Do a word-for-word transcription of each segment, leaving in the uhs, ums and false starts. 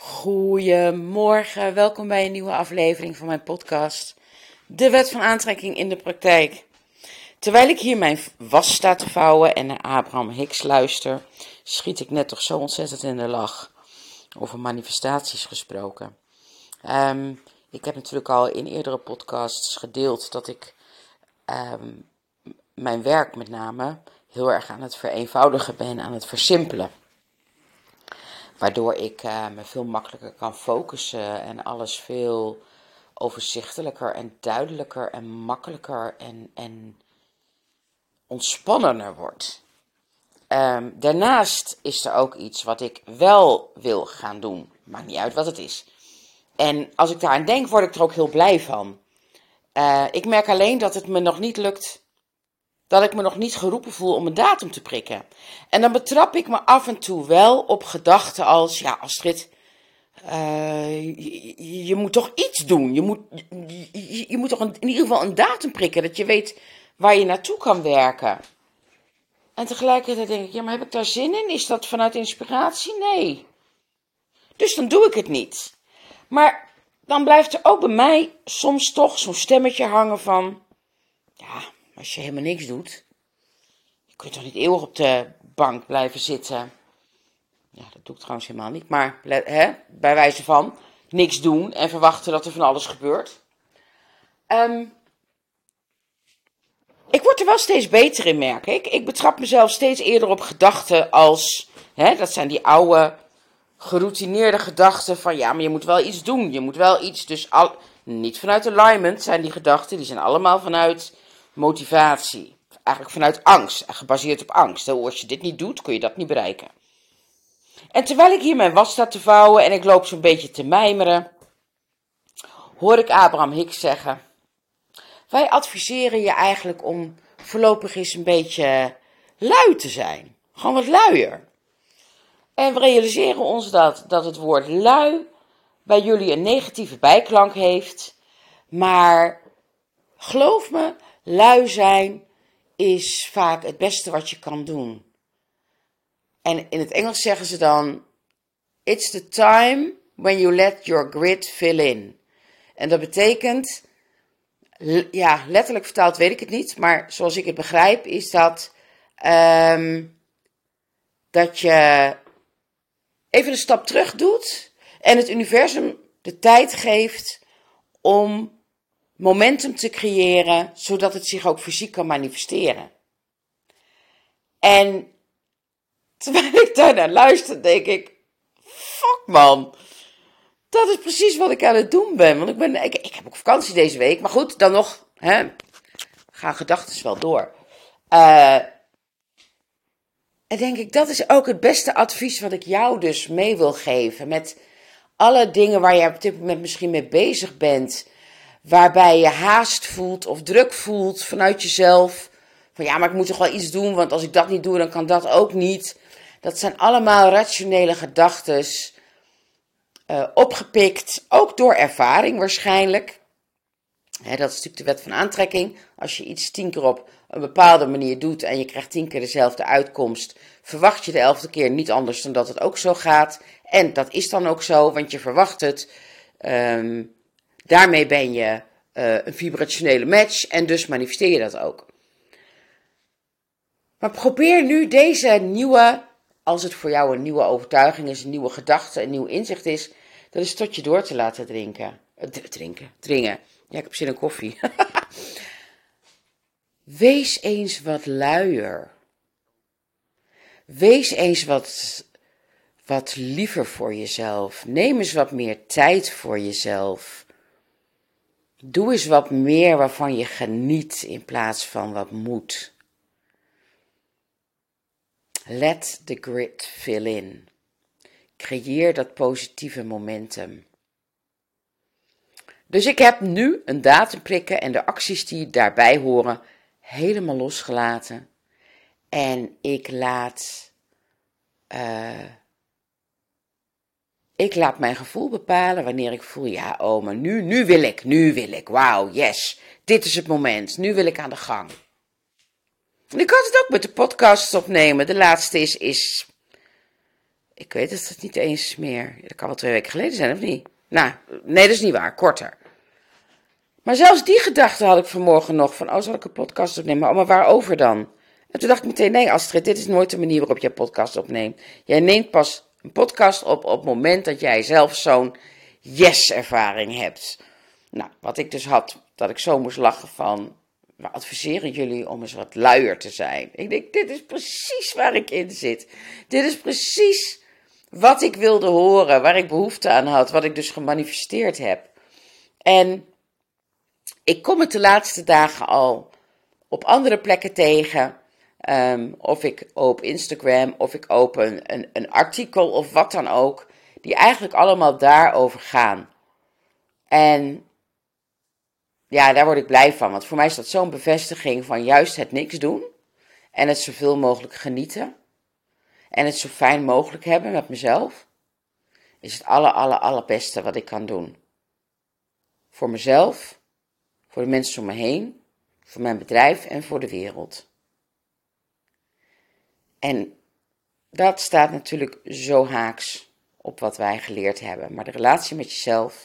Goedemorgen, welkom bij een nieuwe aflevering van mijn podcast, De Wet van Aantrekking in de Praktijk. Terwijl ik hier mijn was sta te vouwen en naar Abraham Hicks luister, schiet ik net toch zo ontzettend in de lach. Over manifestaties gesproken. Um, ik heb natuurlijk al in eerdere podcasts gedeeld dat ik um, mijn werk met name heel erg aan het vereenvoudigen ben, aan het versimpelen. Waardoor ik uh, me veel makkelijker kan focussen en alles veel overzichtelijker en duidelijker en makkelijker en, en ontspannender wordt. Um, daarnaast is er ook iets wat ik wel wil gaan doen. Maakt niet uit wat het is. En als ik daaraan denk, word ik er ook heel blij van. Uh, ik merk alleen dat het me nog niet lukt, dat ik me nog niet geroepen voel om een datum te prikken. En dan betrap ik me af en toe wel op gedachten als, ja Astrid, uh, je, je moet toch iets doen. Je moet, je, je, je moet toch een, in ieder geval een datum prikken, dat je weet waar je naartoe kan werken. En tegelijkertijd denk ik, ja, maar heb ik daar zin in? Is dat vanuit inspiratie? Nee. Dus dan doe ik het niet. Maar dan blijft er ook bij mij soms toch zo'n stemmetje hangen van, ja, als je helemaal niks doet, je kunt toch niet eeuwig op de bank blijven zitten. Ja, dat doe ik trouwens helemaal niet, maar hè, bij wijze van niks doen en verwachten dat er van alles gebeurt. Um, ik word er wel steeds beter in, merk ik. Ik betrap mezelf steeds eerder op gedachten als, hè, dat zijn die oude, geroutineerde gedachten van, ja, maar je moet wel iets doen. Je moet wel iets, dus al, niet vanuit alignment zijn die gedachten, die zijn allemaal vanuit motivatie. Eigenlijk vanuit angst, gebaseerd op angst. Als je dit niet doet, kun je dat niet bereiken. En terwijl ik hier mijn was sta te vouwen en ik loop zo'n beetje te mijmeren, hoor ik Abraham Hicks zeggen, wij adviseren je eigenlijk om voorlopig eens een beetje lui te zijn. Gewoon wat luier. En we realiseren ons dat, dat het woord lui bij jullie een negatieve bijklank heeft. Maar geloof me, lui zijn is vaak het beste wat je kan doen. En in het Engels zeggen ze dan, it's the time when you let your grit fill in. En dat betekent, ja, letterlijk vertaald weet ik het niet, maar zoals ik het begrijp is dat, um, dat je even een stap terug doet en het universum de tijd geeft om momentum te creëren, zodat het zich ook fysiek kan manifesteren. En terwijl ik daarnaar luister, denk ik, fuck man, dat is precies wat ik aan het doen ben. Want ik, ben, ik, ik heb ook vakantie deze week, maar goed, dan nog, hè, gaan gedachten wel door. Uh, en denk ik, dat is ook het beste advies wat ik jou dus mee wil geven. Met alle dingen waar je op dit moment misschien mee bezig bent, waarbij je haast voelt of druk voelt vanuit jezelf. Van ja, maar ik moet toch wel iets doen, want als ik dat niet doe, dan kan dat ook niet. Dat zijn allemaal rationele gedachtes, uh, opgepikt, ook door ervaring waarschijnlijk. Hè, dat is natuurlijk de wet van aantrekking. Als je iets tien keer op een bepaalde manier doet en je krijgt tien keer dezelfde uitkomst, verwacht je de elfde keer niet anders dan dat het ook zo gaat. En dat is dan ook zo, want je verwacht het. Um, daarmee ben je uh, een vibrationele match en dus manifesteer je dat ook. Maar probeer nu deze nieuwe, als het voor jou een nieuwe overtuiging is, een nieuwe gedachte, een nieuw inzicht is, dat is tot je door te laten drinken. Uh, drinken, dringen. Ja, ik heb zin in koffie. Wees eens wat luier. Wees eens wat, wat liever voor jezelf. Neem eens wat meer tijd voor jezelf. Doe eens wat meer waarvan je geniet in plaats van wat moet. Let the grit fill in. Creëer dat positieve momentum. Dus ik heb nu een datum prikken en de acties die daarbij horen helemaal losgelaten. En ik laat, uh, ik laat mijn gevoel bepalen wanneer ik voel, ja oh, maar nu, nu wil ik, nu wil ik, wauw, yes, dit is het moment, nu wil ik aan de gang. En ik had het ook met de podcast opnemen, de laatste is, is Ik weet het niet eens meer. Dat kan wel twee weken geleden zijn, of niet? Nou, nee, dat is niet waar. Korter. Maar zelfs die gedachte had ik vanmorgen nog. Van, oh, zal ik een podcast opnemen? Oh, maar waarover dan? En toen dacht ik meteen, nee Astrid, dit is nooit de manier waarop jij podcast opneemt. Jij neemt pas een podcast op op het moment dat jij zelf zo'n yes-ervaring hebt. Nou, wat ik dus had, dat ik zo moest lachen van, we adviseren jullie om eens wat luier te zijn. Ik denk, dit is precies waar ik in zit. Dit is precies wat ik wilde horen, waar ik behoefte aan had, wat ik dus gemanifesteerd heb. En ik kom het de laatste dagen al op andere plekken tegen. Um, of ik op Instagram, of ik open een, een artikel of wat dan ook. Die eigenlijk allemaal daarover gaan. En ja, daar word ik blij van. Want voor mij is dat zo'n bevestiging van juist het niks doen. En het zoveel mogelijk genieten. En het zo fijn mogelijk hebben met mezelf. Is het aller, aller, allerbeste wat ik kan doen. Voor mezelf. Voor de mensen om me heen. Voor mijn bedrijf en voor de wereld. En dat staat natuurlijk zo haaks op wat wij geleerd hebben. Maar de relatie met jezelf,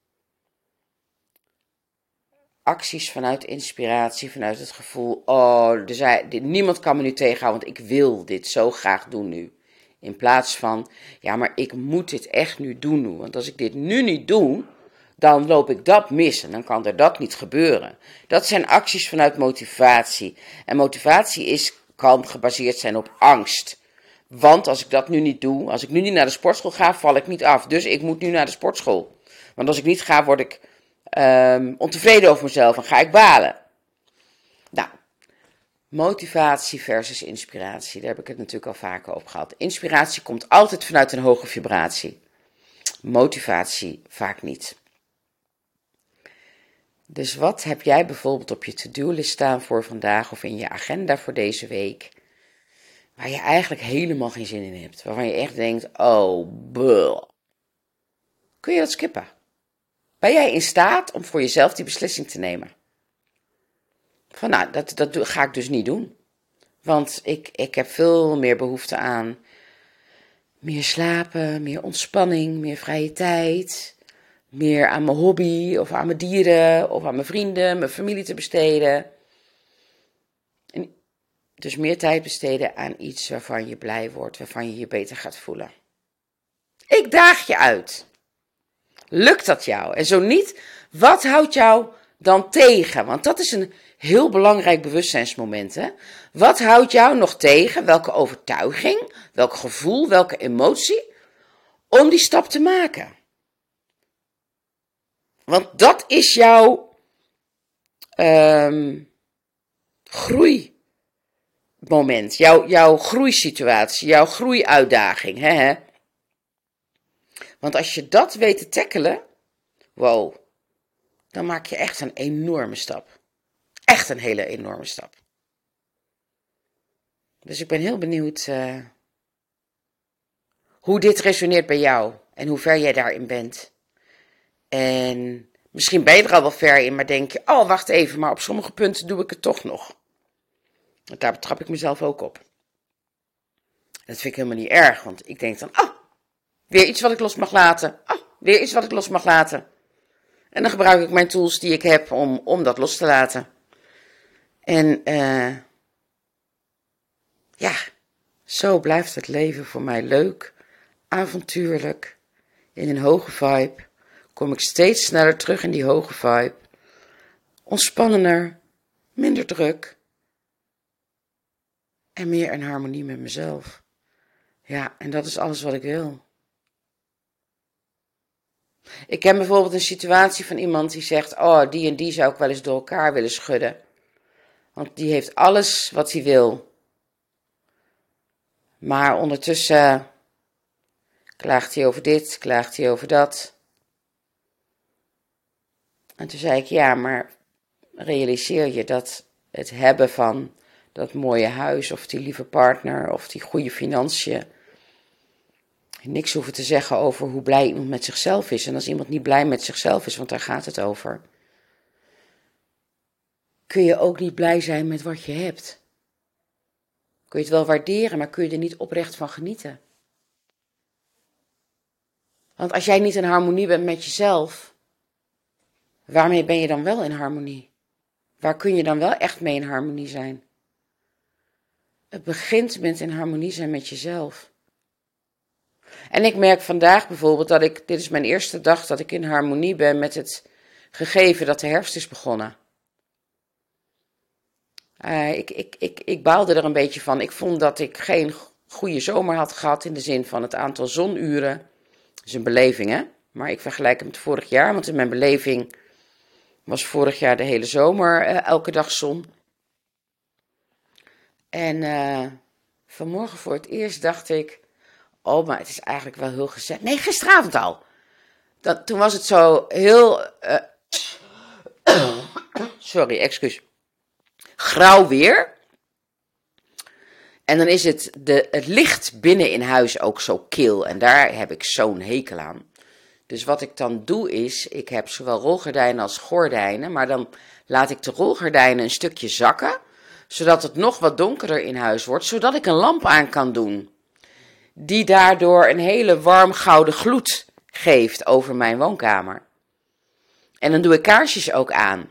acties vanuit inspiratie, vanuit het gevoel, oh, er zijn, niemand kan me nu tegenhouden, want ik wil dit zo graag doen nu. In plaats van, ja, maar ik moet dit echt nu doen nu. Want als ik dit nu niet doe, dan loop ik dat mis en dan kan er dat niet gebeuren. Dat zijn acties vanuit motivatie. En motivatie is, kan gebaseerd zijn op angst. Want als ik dat nu niet doe, als ik nu niet naar de sportschool ga, val ik niet af. Dus ik moet nu naar de sportschool. Want als ik niet ga, word ik um, ontevreden over mezelf en ga ik balen. Nou, motivatie versus inspiratie, daar heb ik het natuurlijk al vaker over gehad. Inspiratie komt altijd vanuit een hoge vibratie. Motivatie vaak niet. Dus wat heb jij bijvoorbeeld op je to-do-list staan voor vandaag of in je agenda voor deze week, waar je eigenlijk helemaal geen zin in hebt, waarvan je echt denkt, oh, buh. Kun je dat skippen? Ben jij in staat om voor jezelf die beslissing te nemen? Van nou, dat, dat ga ik dus niet doen. Want ik, ik heb veel meer behoefte aan meer slapen, meer ontspanning, meer vrije tijd, meer aan mijn hobby of aan mijn dieren of aan mijn vrienden, mijn familie te besteden. En dus meer tijd besteden aan iets waarvan je blij wordt, waarvan je je beter gaat voelen. Ik daag je uit. Lukt dat jou? En zo niet, wat houdt jou dan tegen? Want dat is een heel belangrijk bewustzijnsmoment. Hè? Wat houdt jou nog tegen? Welke overtuiging, welk gevoel, welke emotie? Om die stap te maken. Want dat is jouw um, groeimoment, jouw, jouw groeisituatie, jouw groeiuitdaging. Hè, hè? Want als je dat weet te tackelen, wow, dan maak je echt een enorme stap. Echt een hele enorme stap. Dus ik ben heel benieuwd uh, hoe dit resoneert bij jou en hoe ver jij daarin bent. En misschien ben je er al wel ver in, maar denk je, oh wacht even, maar op sommige punten doe ik het toch nog. Want daar betrap ik mezelf ook op. Dat vind ik helemaal niet erg, want ik denk dan, oh, weer iets wat ik los mag laten. Oh, weer iets wat ik los mag laten. En dan gebruik ik mijn tools die ik heb om, om dat los te laten. En uh, ja, zo blijft het leven voor mij leuk, avontuurlijk, in een hoge vibe. Kom ik steeds sneller terug in die hoge vibe. Ontspannender, minder druk. En meer in harmonie met mezelf. Ja, en dat is alles wat ik wil. Ik ken bijvoorbeeld een situatie van iemand die zegt, oh, die en die zou ik wel eens door elkaar willen schudden. Want die heeft alles wat hij wil. Maar ondertussen klaagt hij over dit, klaagt hij over dat. En toen zei ik, ja, maar realiseer je dat het hebben van dat mooie huis of die lieve partner of die goede financiën niks hoeven te zeggen over hoe blij iemand met zichzelf is. En als iemand niet blij met zichzelf is, want daar gaat het over, kun je ook niet blij zijn met wat je hebt. Kun je het wel waarderen, maar kun je er niet oprecht van genieten. Want als jij niet in harmonie bent met jezelf, waarmee ben je dan wel in harmonie? Waar kun je dan wel echt mee in harmonie zijn? Het begint met in harmonie zijn met jezelf. En ik merk vandaag bijvoorbeeld dat ik, dit is mijn eerste dag dat ik in harmonie ben met het gegeven dat de herfst is begonnen. Uh, ik, ik, ik, ik baalde er een beetje van. Ik vond dat ik geen goede zomer had gehad in de zin van het aantal zonuren. Dat is een beleving, hè? Maar ik vergelijk het met vorig jaar, want in mijn beleving was vorig jaar de hele zomer uh, elke dag zon. En uh, vanmorgen voor het eerst dacht ik, oh, maar het is eigenlijk wel heel gezellig. Nee, gisteravond al. Dat, toen was het zo heel, uh, sorry, excuus, grauw weer. En dan is het, de, het licht binnen in huis ook zo kil. En daar heb ik zo'n hekel aan. Dus wat ik dan doe is, ik heb zowel rolgordijnen als gordijnen. Maar dan laat ik de rolgordijnen een stukje zakken. Zodat het nog wat donkerder in huis wordt. Zodat ik een lamp aan kan doen. Die daardoor een hele warm gouden gloed geeft over mijn woonkamer. En dan doe ik kaarsjes ook aan.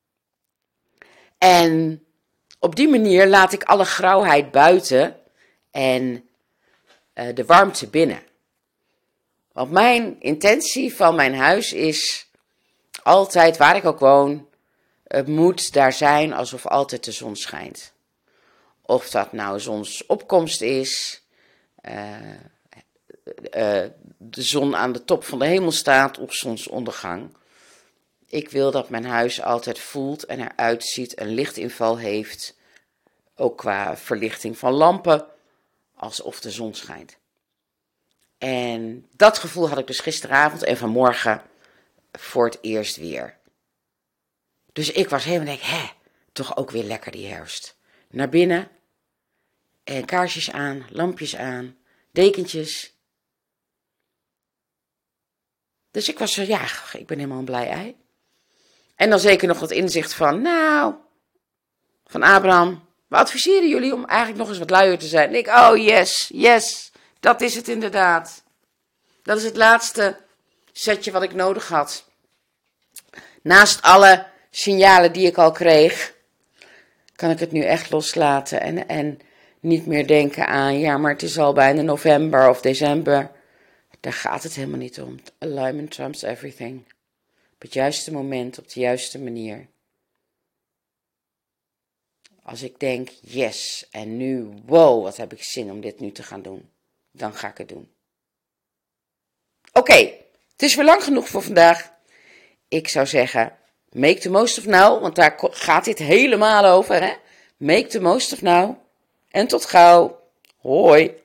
En op die manier laat ik alle grauwheid buiten en uh, de warmte binnen. Want mijn intentie van mijn huis is altijd, waar ik ook woon, het moet daar zijn alsof altijd de zon schijnt. Of dat nou zonsopkomst is, uh, uh, de zon aan de top van de hemel staat of zonsondergang. Ik wil dat mijn huis altijd voelt en eruit ziet, een lichtinval heeft, ook qua verlichting van lampen, alsof de zon schijnt. En dat gevoel had ik dus gisteravond en vanmorgen voor het eerst weer. Dus ik was helemaal denk, hè, toch ook weer lekker die herfst. Naar binnen en kaarsjes aan, lampjes aan, dekentjes. Dus ik was, ja, ik ben helemaal een blij ei. En dan zeker nog dat inzicht van, nou, van Abraham, we adviseren jullie om eigenlijk nog eens wat luier te zijn. En ik, oh yes, yes, dat is het inderdaad. Dat is het laatste setje wat ik nodig had. Naast alle signalen die ik al kreeg, kan ik het nu echt loslaten en, en niet meer denken aan, ja, maar het is al bijna november of december. Daar gaat het helemaal niet om. Alignment trumps everything. Op het juiste moment, op de juiste manier. Als ik denk, yes, en nu, wow, wat heb ik zin om dit nu te gaan doen. Dan ga ik het doen. Oké, okay, het is weer lang genoeg voor vandaag. Ik zou zeggen, make the most of now, want daar gaat dit helemaal over, hè. Make the most of now. En tot gauw. Hoi.